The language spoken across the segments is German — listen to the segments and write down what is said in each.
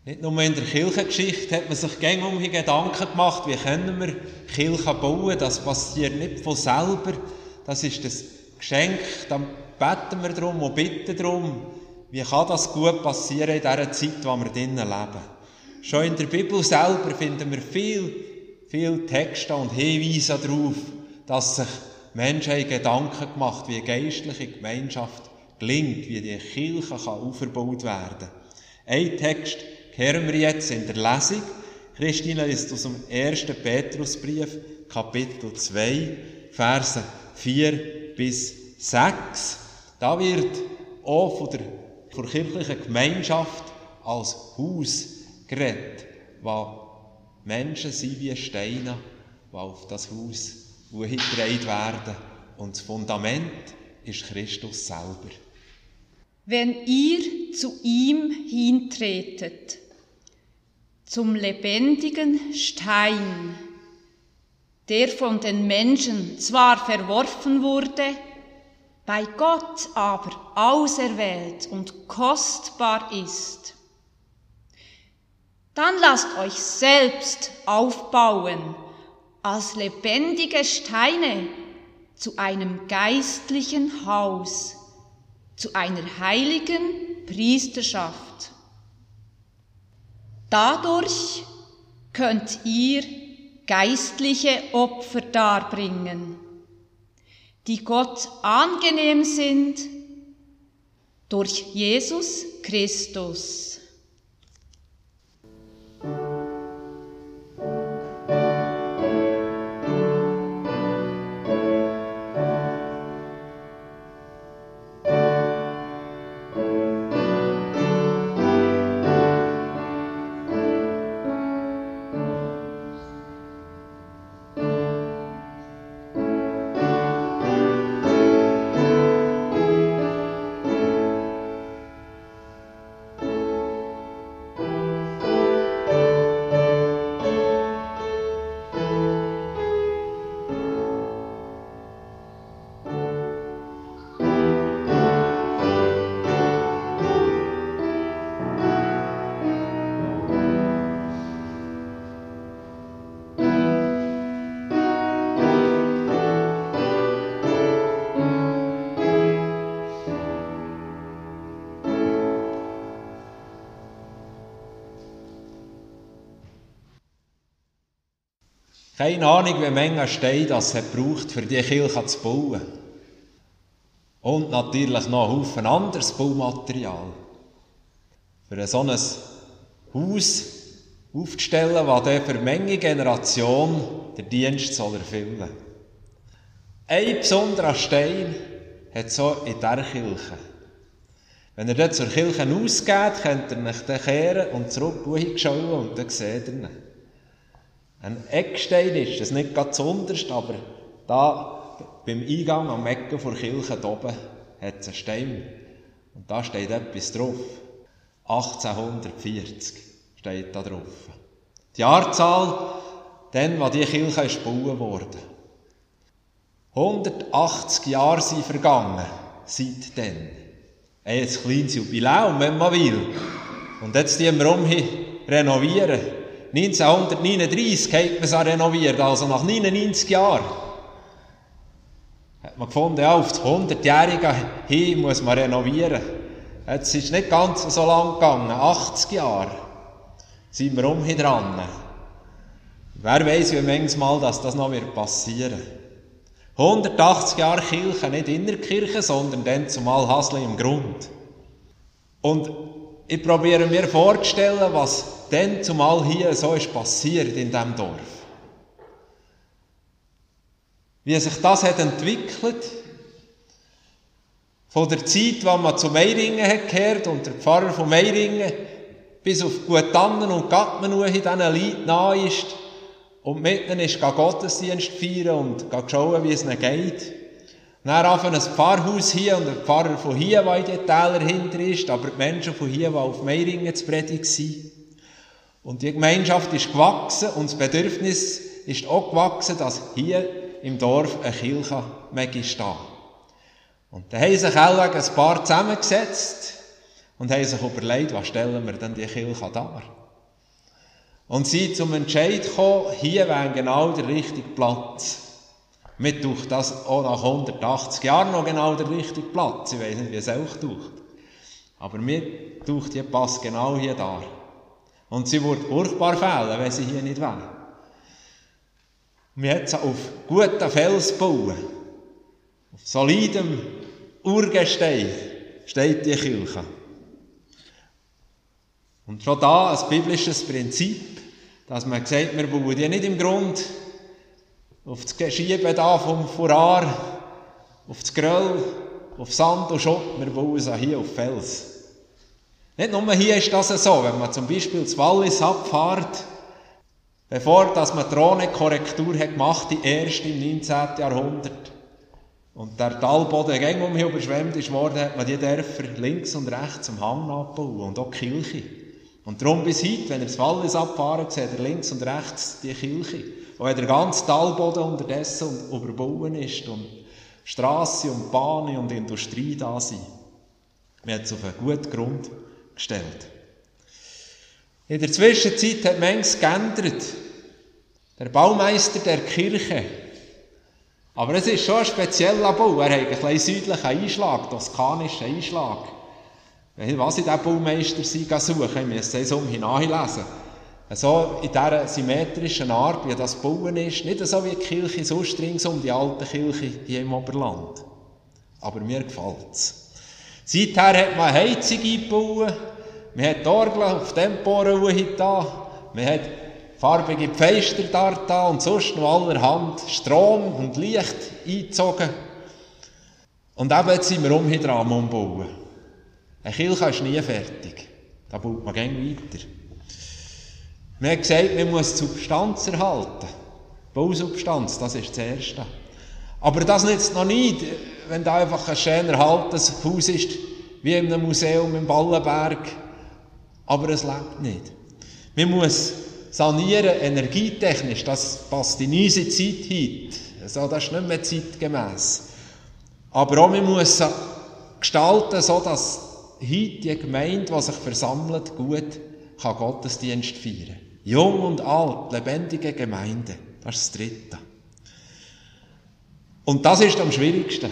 Nicht nur in der Kirchengeschichte hat man sich gängig Gedanken gemacht, wie können wir Kirchen bauen. Das passiert nicht von selber. Das ist das Geschenk. Dann beten wir darum und bitten darum. Wie kann das gut passieren in dieser Zeit, in der wir drinnen leben? Schon in der Bibel selber finden wir viel Texte und Hinweise darauf, dass sich Menschen Gedanken gemacht haben, wie geistliche Gemeinschaft gelingt, wie die Kirche aufgebaut werden kann. Ein Text hören wir jetzt in der Lesung. Christine liest aus dem 1. Petrusbrief, Kapitel 2, Verse 4 bis 6. Da wird auch von der kirchlichen Gemeinschaft als Haus geredet, wo Menschen sind wie Steine, die auf das Haus getragen werden. Und das Fundament ist Christus selber. Wenn ihr zu ihm hintretet, zum lebendigen Stein, der von den Menschen zwar verworfen wurde, bei Gott aber auserwählt und kostbar ist, dann lasst euch selbst aufbauen als lebendige Steine zu einem geistlichen Haus, zu einer heiligen Priesterschaft. Dadurch könnt ihr geistliche Opfer darbringen, die Gott angenehm sind durch Jesus Christus. Keine Ahnung, wie Menge Steine das hat gebraucht, für die Kirche zu bauen. Und natürlich noch einen Haufen anderes Baumaterial. Für so ein Haus aufzustellen, das dann für manche Generation den Dienst erfüllen soll. Ein besonderer Stein hat es so in dieser Kirche. Wenn ihr dort zur Kirche ausgeht, könnt ihr euch dann kehren und zurück schauen und dann seht ihr ihn. Ein Eckstein ist das nicht ganz zuunterst, aber da beim Eingang am Ecken der Kirche da oben hat es einen Stein. Und da steht etwas drauf. 1840 steht da drauf. Die Jahrzahl, dann, als die Kirche ist gebaut wurde. 180 Jahre sind vergangen seitdem. Ein kleines Jubiläum, wenn man will. Und jetzt die wir renovieren. 1939 hat man es renoviert, also nach 99 Jahren. Hat man gefunden, ja, auf das 100-Jährige hin muss man renovieren. Jetzt ist es nicht ganz so lang gegangen, 80 Jahre sind wir dran. Wer weiss, wie manchmal das noch passieren wird. 180 Jahre Kirche, nicht Innerkirche, sondern dann zumal Hasle im Grund. Und ich probiere mir vorzustellen, was dann zumal hier so ist passiert in diesem Dorf. Wie sich das hat entwickelt, von der Zeit, wo man zu Meiringen gekehrt und der Pfarrer von Meiringen bis auf Gutannen und Gattmenau in diesen Leuten nahe ist und mitten ist Gottesdienst feiern und schauen, wie es ihnen geht. Dann auf ein Pfarrhaus hier und ein Pfarrer von hier, der in die Täler hinter ist, aber die Menschen von hier, die auf Meiringen zu predigen sind. Und die Gemeinschaft ist gewachsen und das Bedürfnis ist auch gewachsen, dass hier im Dorf eine Kirche stehen. Und da haben sich auch ein paar zusammengesetzt und haben sich überlegt, was stellen wir denn die Kirche dar? Und sie zum Entscheid gekommen, hier wäre genau der richtige Platz. Mir taucht das auch nach 180 Jahren noch genau der richtige Platz. Ich weiss nicht, wie es euch taucht. Aber mir taucht, die passt genau hier da. Und sie würde furchtbar fehlen, wenn sie hier nicht wäre. Wir haben sie auf guten Fels bauen. Auf solidem Urgestein steht die Kirche. Und schon da ein biblisches Prinzip, dass man sagt, wir bauen die nicht im Grund auf das Geschieben da vom Furar, auf das Geröll, auf Sand und Schutt, wir bauen sie hier auf Fels. Nicht nur hier ist das so, wenn man zum Beispiel das Wallis abfährt, bevor dass man die Drohnenkorrektur gemacht hat, erst im 19. Jahrhundert, und der Talboden gäng um hier überschwemmt ist worden, hat man die Dörfer links und rechts am Hang abgebaut und auch die Kirche. Und darum bis heute, wenn ihr das Wallis abfahren, seht ihr links und rechts die Kirche. Und wenn der ganze Talboden unterdessen überbauen ist und Strasse und Bahnen und Industrie da sind, wir haben es auf einen guten Grund gestellt. In der Zwischenzeit hat manches geändert. Der Baumeister der Kirche. Aber es ist schon ein spezieller Bau. Er hat einen kleinen südlichen Einschlag, toskanischen Einschlag. Was in diesem Baumeister suchen, ich müsste es nachlesen. So in dieser symmetrischen Art, wie das Bauen ist, nicht so wie die Kirche sonst ringsum, die alte Kirche hier im Oberland. Aber mir gefällt es. Seither hat man eine Heizung eingebaut, man hat die Orgel auf Temporuhe da, man hat farbige Pfeister da und sonst noch allerhand Strom und Licht eingezogen. Und eben jetzt sind wir dran am Umbauen. Eine Kirche ist nie fertig. Da baut man gerne weiter. Man hat gesagt, man muss die Substanz erhalten. Bausubstanz, das ist das Erste. Aber das nützt noch nicht, wenn da einfach ein schön erhaltenes Haus ist, wie in einem Museum im Ballenberg. Aber es lebt nicht. Man muss sanieren, energietechnisch, das passt in unsere Zeit heute. Also, das ist nicht mehr zeitgemäss. Aber auch man muss gestalten, so dass heute die Gemeinde, die sich versammelt, gut kann Gottesdienst feiern. Jung und alt, lebendige Gemeinde. Das ist das Dritte. Und das ist am schwierigsten.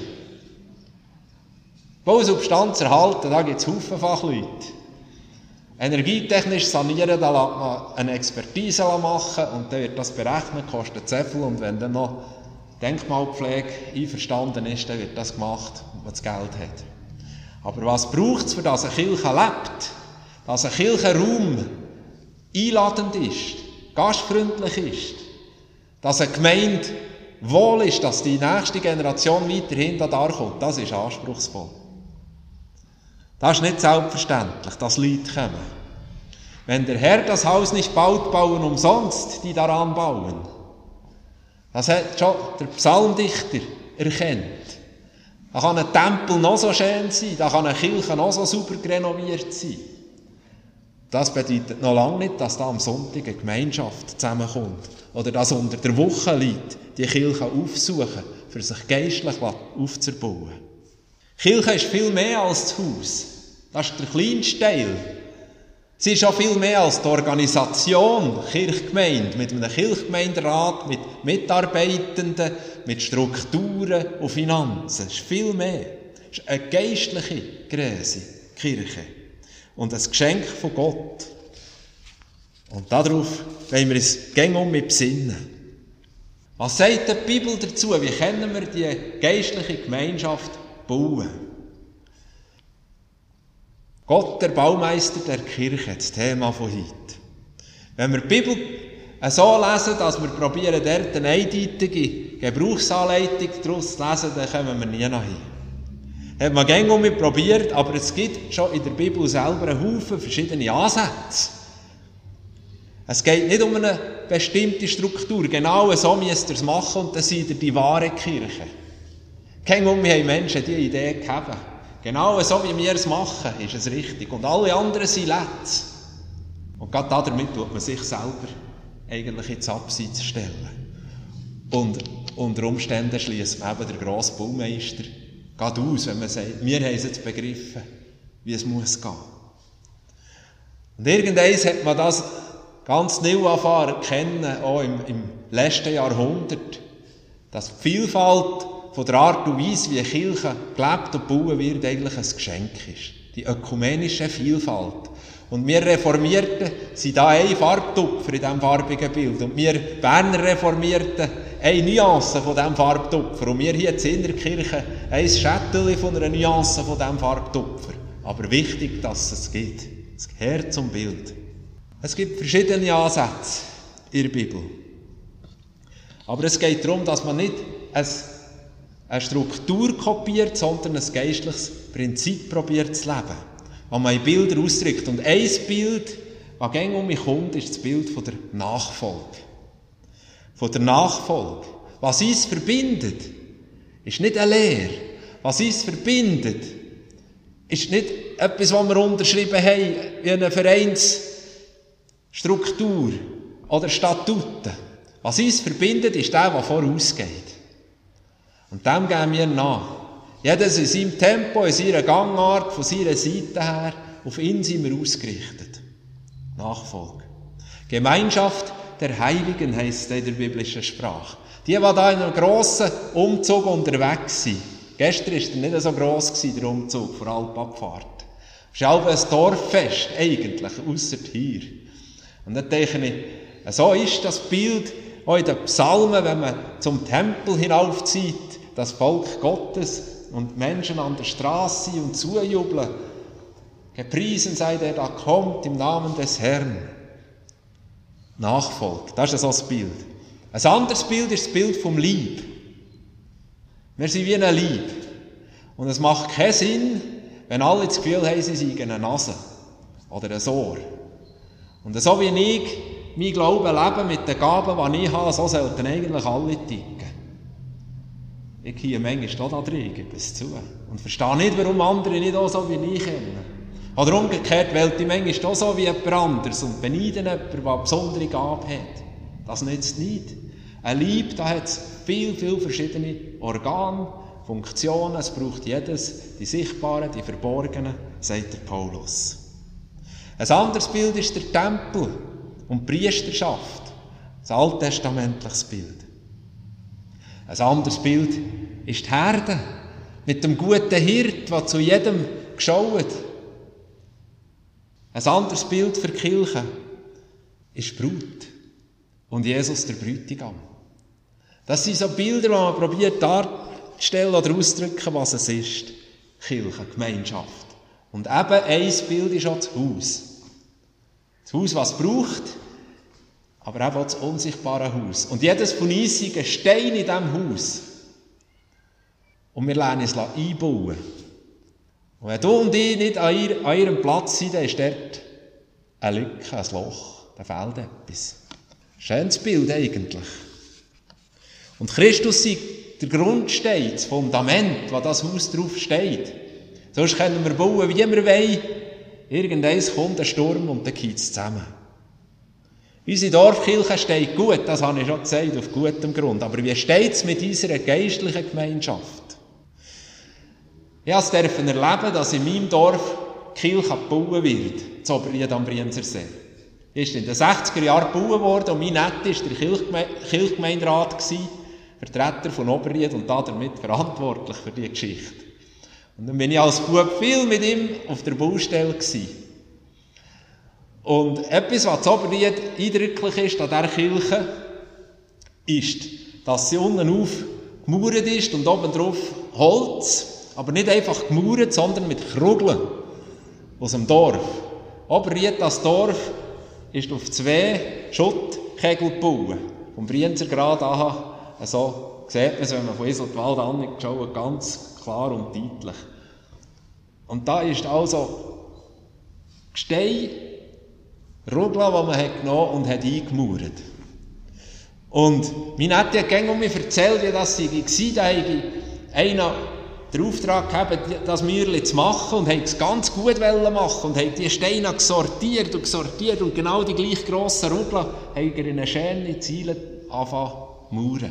Bausubstanz erhalten, da gibt es Haufen Fachleute. Energietechnisch sanieren, da lässt man eine Expertise machen und dann wird das berechnet, kostet sehr viel. Und wenn dann noch Denkmalpflege einverstanden ist, dann wird das gemacht, wenn man das Geld hat. Aber was braucht es, für dass eine Kirche lebt? Dass ein Kirchenraum einladend ist, gastfreundlich ist, dass eine Gemeinde wohl ist, dass die nächste Generation weiterhin da kommt, das ist anspruchsvoll. Das ist nicht selbstverständlich, dass Leute kommen. Wenn der Herr das Haus nicht baut, bauen umsonst die daran bauen. Das hat schon der Psalmdichter erkannt. Da kann ein Tempel noch so schön sein, da kann eine Kirche noch so super renoviert sein. Das bedeutet noch lange nicht, dass da am Sonntag eine Gemeinschaft zusammenkommt oder dass unter der Woche Leute die Kirche aufsuchen, für sich geistlich aufzubauen. Die Kirche ist viel mehr als das Haus. Das ist der kleinste Teil. Sie ist auch viel mehr als die Organisation, Kirchgemeinde, mit einem Kirchgemeinderat, mit Mitarbeitenden, mit Strukturen und Finanzen. Es ist viel mehr. Es ist eine geistliche Größe, Kirche. Und ein Geschenk von Gott. Und darauf wollen wir uns gängig mit besinnen. Was sagt die Bibel dazu? Wie können wir die geistliche Gemeinschaft bauen? Gott, der Baumeister der Kirche, das Thema von heute. Wenn wir die Bibel so lesen, dass wir probieren, dort eine eindeutige Gebrauchsanleitung daraus zu lesen, dann kommen wir nie nach hin. Hat man gängig probiert, aber es gibt schon in der Bibel selber einen Haufen verschiedene Ansätze. Es geht nicht um eine bestimmte Struktur. Genau so müsst ihr es machen und dann seid ihr die wahre Kirche. Wir haben Menschen die Idee gehabt. Genau so wie wir es machen, ist es richtig. Und alle anderen sind Lätze. Und gerade damit tut man sich selber eigentlich ins Abseits stellen. Und unter Umständen schliesst man eben der grosse Baumeister geht aus, wenn man sagt, wir haben es jetzt begriffen, wie es muss gehen. Und irgendwann hat man das ganz neu erfahren, erkennen, auch im letzten Jahrhundert, dass die Vielfalt von der Art und Weise, wie Kirche gelebt und gebaut wird, eigentlich ein Geschenk ist. Die ökumenische Vielfalt. Und wir Reformierten sind da ein Farbtupfer in diesem farbigen Bild. Und wir Berner Reformierten eine Nuance von diesem Farbtupfer. Und wir hier in der Kirche ein Schättelchen von einer Nuance von diesem Farbtupfer. Aber wichtig, dass es gibt. Es gehört zum Bild. Es gibt verschiedene Ansätze in der Bibel. Aber es geht darum, dass man nicht eine Struktur kopiert, sondern ein geistliches Prinzip probiert zu leben, wo man in Bilder ausdrückt. Und ein Bild, das gängig um mich kommt, ist das Bild von der Nachfolge. Von der Nachfolge. Was uns verbindet, ist nicht eine Lehre. Was uns verbindet, ist nicht etwas, was wir unterschrieben haben, wie eine Vereinsstruktur oder Statuten. Was uns verbindet, ist der vorausgeht. Und dem gehen wir nach. Jedes in seinem Tempo, in seiner Gangart, von seiner Seite her, auf ihn sind wir ausgerichtet. Nachfolge. Gemeinschaft der Heiligen heisst es in der biblischen Sprache. Die da in einem grossen Umzug unterwegs sind. Gestern war er nicht so gross, der Umzug vor Alpabfahrt. Es ist auch ein Dorffest, eigentlich, ausser hier. Und dann denke ich, so ist das Bild auch in den Psalmen, wenn man zum Tempel hinaufzieht, das Volk Gottes und Menschen an der Straße und zujubeln. Gepriesen sei der, da kommt im Namen des Herrn. Nachfolge, das ist so das Bild. Ein anderes Bild ist das Bild vom Leib. Wir sind wie ein Leib. Und es macht keinen Sinn, wenn alle das Gefühl haben, sie seien eine Nase oder ein Ohr. Und so wie ich mein Glauben lebe mit den Gaben, die ich habe, so sollten eigentlich alle ticken. Ich gehe manchmal da drin, gebe es zu. Und verstehe nicht, warum andere nicht auch so wie ich kennen. Oder umgekehrt, weil ich manchmal auch so wie jemand anderes und beneiden jemanden, der eine besondere Gabe hat. Das nützt nicht. Ein Leib, da hat es viel verschiedene Organe, Funktionen. Es braucht jedes, die sichtbaren, die verborgenen, sagt der Paulus. Ein anderes Bild ist der Tempel und die Priesterschaft. Ein alttestamentliches Bild. Ein anderes Bild ist die Herde mit dem guten Hirt, der zu jedem geschaut. Ein anderes Bild für die Kirche ist die Brut und Jesus der Bräutigam. Das sind so Bilder, die man probiert darzustellen oder auszudrücken, was es ist. Kirche, Gemeinschaft. Und eben ein Bild ist auch das Haus. Das Haus, was es braucht, aber eben auch das unsichtbare Haus. Und jedes von uns ist ein Stein in diesem Haus. Und wir lernen es einbauen. Und wenn du und ich nicht an ihrem Platz sind, dann ist dort eine Lücke, ein Loch, da fehlt etwas. Schönes Bild eigentlich. Und Christus ist der Grundstein, das Fundament, wo das Haus drauf steht. Sonst können wir bauen, wie wir wollen. Irgendwann kommt ein Sturm und dann geht es zusammen. Unsere Dorfkirche steht gut, das habe ich schon gesagt, auf gutem Grund. Aber wie steht es mit unserer geistlichen Gemeinschaft? Ich durfte erleben, dass in meinem Dorf die Kirche gebaut wird, in Oberried am Brienzersee. Ist in den 60er Jahren gebaut worden und mein Nette war der Kirchgemeinderat, Vertreter von Oberried und damit verantwortlich für diese Geschichte. Und dann bin ich als Bub viel mit ihm auf der Baustelle gewesen. Und etwas, was in Oberried eindrücklich ist an dieser Kirche, ist, dass sie unten auf gemauert ist und oben drauf Holz. Aber nicht einfach gemauert, sondern mit Krugeln aus dem Dorf. Oberried, das Dorf, ist auf 2 Schuttkegel gebaut. Vom Brienzergrad an, so sieht man es, wenn man von Iseltwald anschaut, ganz klar und deutlich. Und da ist also Gestein, Rugel, die man genommen und hat eingemauert. Und mein Nette hat gerne mir erzählt, wie das war. Da habe einer den Auftrag gehabt, das Mäuerchen zu machen und es ganz gut machen und die Steine gesortiert und genau die gleich grossen Rugel haben er in eine schöne Ziele angefangen zu mauern.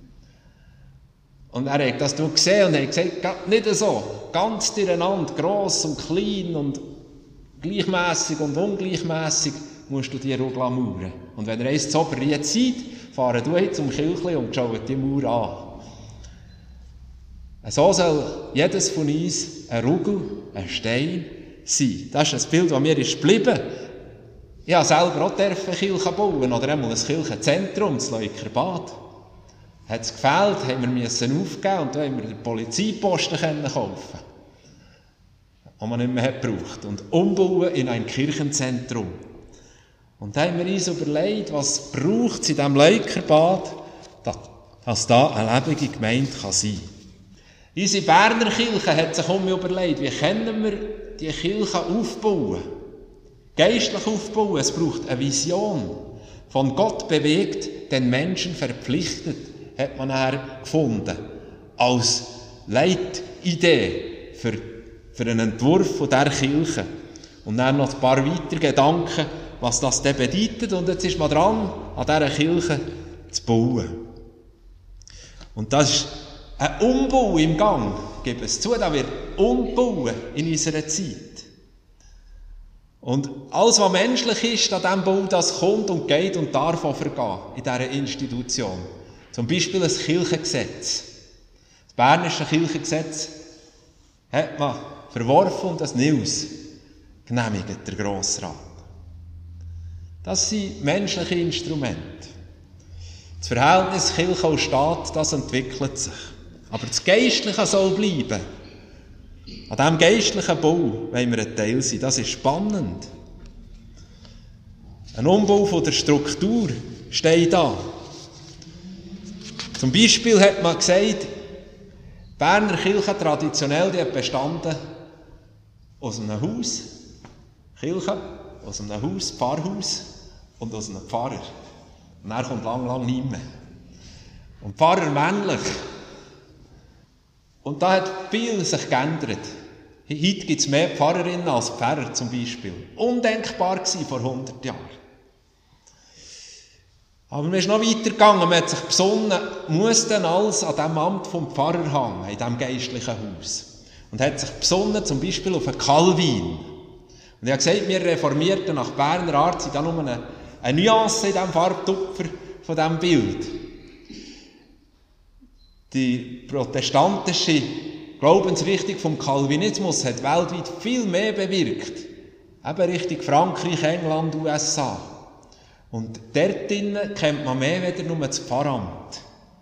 Und er hat das gesehen und hat gesagt, nicht so, ganz durcheinander, gross und klein und gleichmässig und ungleichmässig musst du die auch mauern. Und wenn ihr eins zu Oberried seid, fahren du zum Kirchli und schaut die Mauer an. So soll jedes von uns ein Rugel, ein Stein sein. Das ist ein Bild, das mir ist geblieben. Ich durfte selber auch eine Kirche bauen oder einmal ein Kirchenzentrum, das Leukerbad. Hat es gefehlt, haben wir aufgeben und dann haben wir den Polizeiposten kaufen, den man nicht mehr gebraucht, und umbauen in ein Kirchenzentrum. Und dann haben wir uns überlegt, was braucht es in diesem Leukerbad, dass da eine lebende Gemeinde sein kann. Unsere Berner Kirche hat sich überlegt, wie können wir die Kirche aufbauen, geistlich aufbauen. Es braucht eine Vision, von Gott bewegt, den Menschen verpflichtet, hat man nachher gefunden, als Leitidee für einen Entwurf von dieser Kirche. Und dann noch ein paar weitere Gedanken, was das denn bedeutet. Und jetzt ist man dran, an dieser Kirche zu bauen. Und das ist ein Umbau im Gang, gebe es zu, da wird umbauen in unserer Zeit. Und alles, was menschlich ist, an diesem Bau, das kommt und geht und darf auch vergehen in dieser Institution. Zum Beispiel ein Kirchengesetz. Das bernische Kirchengesetz hat man verworfen und das Neues genehmigt, der Grossrat. Das sind menschliche Instrumente. Das Verhältnis Kirche und Staat, das entwickelt sich. Aber das Geistliche soll bleiben. An diesem geistlichen Bau wollen wir ein Teil sein. Das ist spannend. Ein Umbau von der Struktur steht da. Zum Beispiel hat man gesagt, die Berner Kirche traditionell, die hat bestanden aus einem Haus, Kirche, aus einem Haus, Pfarrhaus und aus einem Pfarrer. Und dann kommt lang nichts mehr. Und Pfarrer männlich. Und da hat viel sich geändert. Heute gibt es mehr Pfarrerinnen als Pfarrer zum Beispiel. Undenkbar gewesen vor 100 Jahren. Aber man ist noch weitergegangen. Man hat sich besonnen, muss denn alles an diesem Amt vom Pfarrer hängen, in diesem geistlichen Haus. Und hat sich besonnen, zum Beispiel auf einen Calvin. Und ich habe gesagt, wir Reformierten nach Berner Art sind da nur eine Nuance in diesem Farbtupfer von diesem Bild. Die protestantische Glaubensrichtung vom Calvinismus hat weltweit viel mehr bewirkt. Eben Richtung Frankreich, England, USA. Und dort drinnen kennt man mehr als nur das Pfarramt.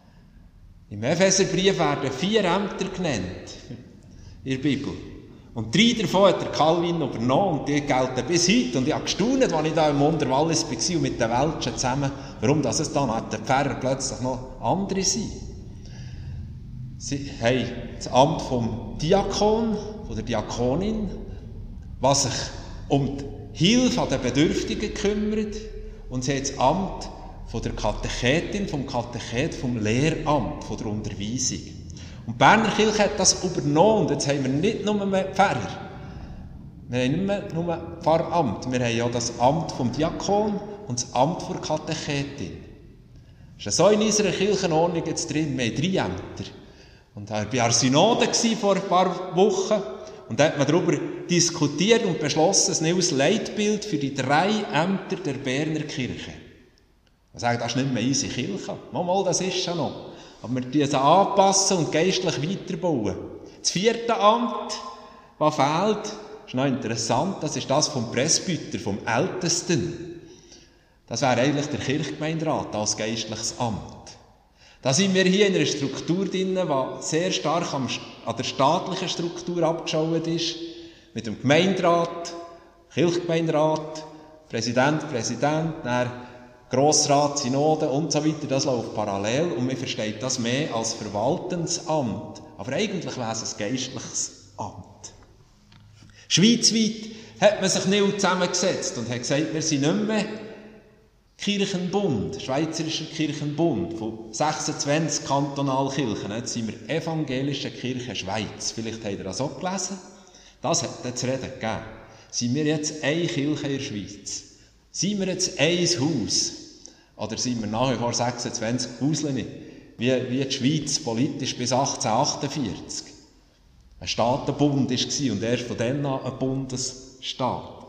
Im Epheserbrief werden 4 Ämter genannt in der Bibel. Und 3 davon hat der Calvin übernommen und die gelten bis heute. Und ich habe gestaunt, als ich da im Unterwallis war und mit den Welschen zusammen, warum das es dann hat der Pfarrer plötzlich noch andere sind. Sie haben das Amt vom Diakon, von der Diakonin, was sich um die Hilfe an den Bedürftigen kümmert. Und sie haben das Amt von der Katechetin, vom Katechet, vom Lehramt, von der Unterweisung. Und die Berner Kirche hat das übernommen. Und jetzt haben wir nicht nur mehr Pfarrer. Wir haben nicht mehr nur Pfarramt. Wir haben ja das Amt vom Diakon und das Amt der Katechetin. Das ist so in unserer Kirchenordnung jetzt drin. Wir haben 3 Ämter. Und ich war bei der Synode vor ein paar Wochen. Und da hat man darüber diskutiert und beschlossen, ein neues Leitbild für die 3 Ämter der Berner Kirche. Man sagt, das ist nicht mehr unsere Kirche. Mal, das ist schon noch. Aber wir müssen sie anpassen und geistlich weiterbauen. Das 4. Amt, was fehlt, ist noch interessant, das ist das vom Presbyter, vom Ältesten. Das wäre eigentlich der Kirchgemeinderat als geistliches Amt. Da sind wir hier in einer Struktur drin, die sehr stark an der staatlichen Struktur abgeschaut ist. Mit dem Gemeinderat, Kirchgemeinderat, Präsident, dann Grossrat, Synode und so weiter. Das läuft parallel und man versteht das mehr als Verwaltensamt. Aber eigentlich wäre es ein geistliches Amt. Schweizweit hat man sich neu zusammengesetzt und hat gesagt, wir sind nicht mehr Kirchenbund, Schweizerischer Kirchenbund, von 26 Kantonalkirchen. Jetzt sind wir Evangelische Kirche Schweiz. Vielleicht habt ihr das auch gelesen. Das hat es zu reden gegeben. Sind wir jetzt eine Kirche in der Schweiz? Sind wir jetzt ein Haus? Oder sind wir nach wie vor 26 Hauseln, wie die Schweiz politisch bis 1848 ein Staatenbund war und erst von dann an ein Bundesstaat?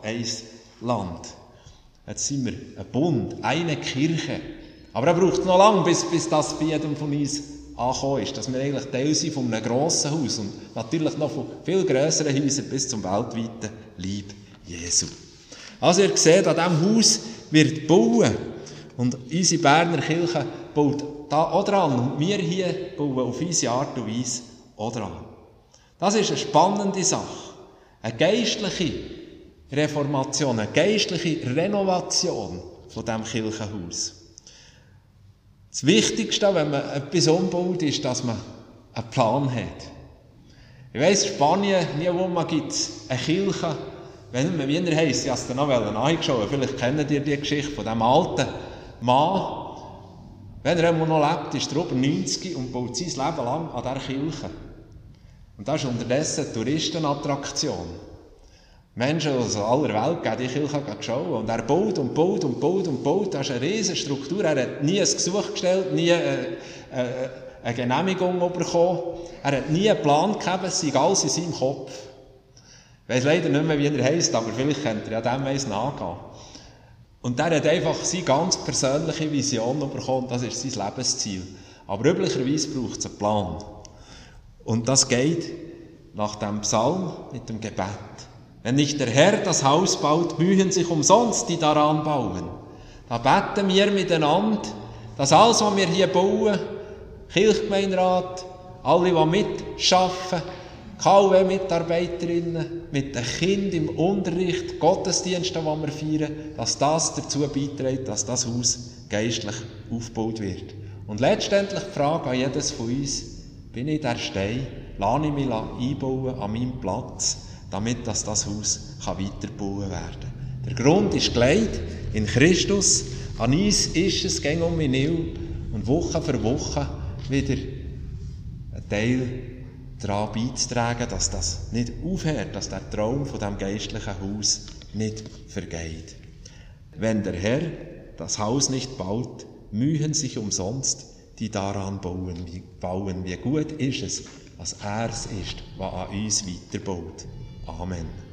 ein Land. Jetzt sind wir ein Bund, eine Kirche. Aber er braucht noch lange, bis das bei jedem von uns angekommen ist, dass wir eigentlich Teil sind von einem grossen Haus und natürlich noch von viel grösseren Häusern bis zum weltweiten Leib Jesu. Also ihr seht, an diesem Haus wird bauen und unsere Berner Kirche baut da auch dran und wir hier bauen auf unsere Art und Weise auch dran. Das ist eine spannende Sache, eine geistliche Reformation, eine geistliche Renovation von diesem Kirchenhaus. Das Wichtigste, wenn man etwas umbaut, ist, dass man einen Plan hat. Ich weiss, in Spanien, nirgendwo gibt es eine Kirche, wenn man Wiener heisst, ich habe es dann noch nachgeschaut, vielleicht kennt ihr die Geschichte von diesem alten Mann. Wenn er einmal noch lebt, ist er über 90 und baut sein Leben lang an dieser Kirche. Und das ist unterdessen eine Touristenattraktion. Menschen aus aller Welt gehen die Kirche schauen. Und er baut und baut und baut und baut. Das ist eine riesige Struktur. Er hat nie ein Gesuch gestellt, nie eine Genehmigung bekommen. Er hat nie einen Plan gegeben, es sei alles in seinem Kopf. Ich weiss leider nicht mehr, wie er heisst, aber vielleicht könnt ihr ja dem eins nachgehen. Und er hat einfach seine ganz persönliche Vision bekommen. Das ist sein Lebensziel. Aber üblicherweise braucht es einen Plan. Und das geht nach dem Psalm mit dem Gebet. Wenn nicht der Herr das Haus baut, mühen sich umsonst, die daran bauen. Da beten wir miteinander, dass alles, was wir hier bauen, Kirchgemeinderat, alle, die mitarbeiten, KW-Mitarbeiterinnen, mit den Kindern im Unterricht, Gottesdienste, die wir feiern, dass das dazu beiträgt, dass das Haus geistlich aufgebaut wird. Und letztendlich die Frage an jedes von uns, bin ich der Stein, lasse ich mich einbauen an meinem Platz, damit das Haus weitergebaut werden kann. Der Grund ist gelegt in Christus. An uns ist es gäng um mich und Woche für Woche wieder ein Teil daran beizutragen, dass das nicht aufhört, dass der Traum von dem geistlichen Haus nicht vergeht. Wenn der Herr das Haus nicht baut, mühen sich umsonst, die daran bauen. Wie gut ist es, dass er es ist, der an uns weiterbaut. Amen.